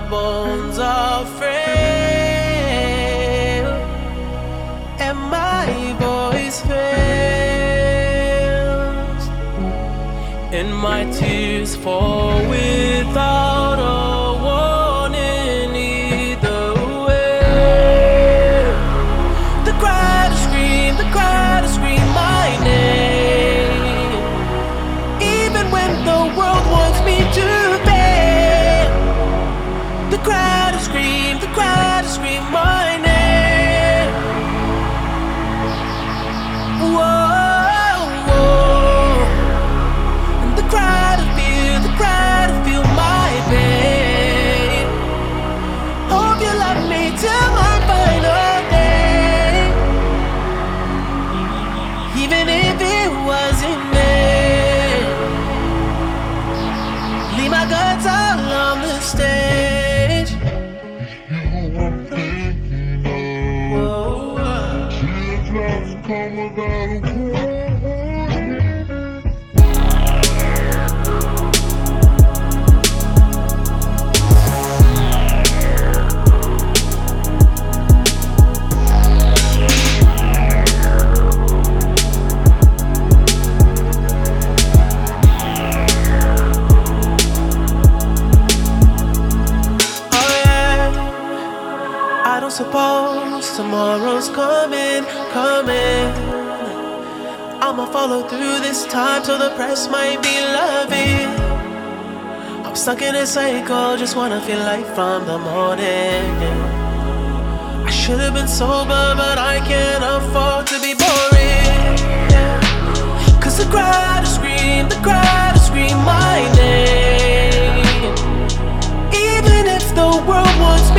bones are frail, and my voice fails, and my tears fall without a warning either way. The cry to scream, the cry to scream my name, even when the world wants me to fail. The cry to scream, the cry to scream my name. Whoa, whoa. And the cry to feel my pain. Hope you love me till my final day, even if it wasn't me. Leave my guts all on the stage. You know I'm thinking of teardrops come without a warning. I don't suppose tomorrow's coming. I'ma follow through this time so the press might be loving. I'm stuck in a cycle, just wanna feel life from the morning. I should've been sober, but I can't afford to be boring. Cause the cry to scream my name, even if the world wants me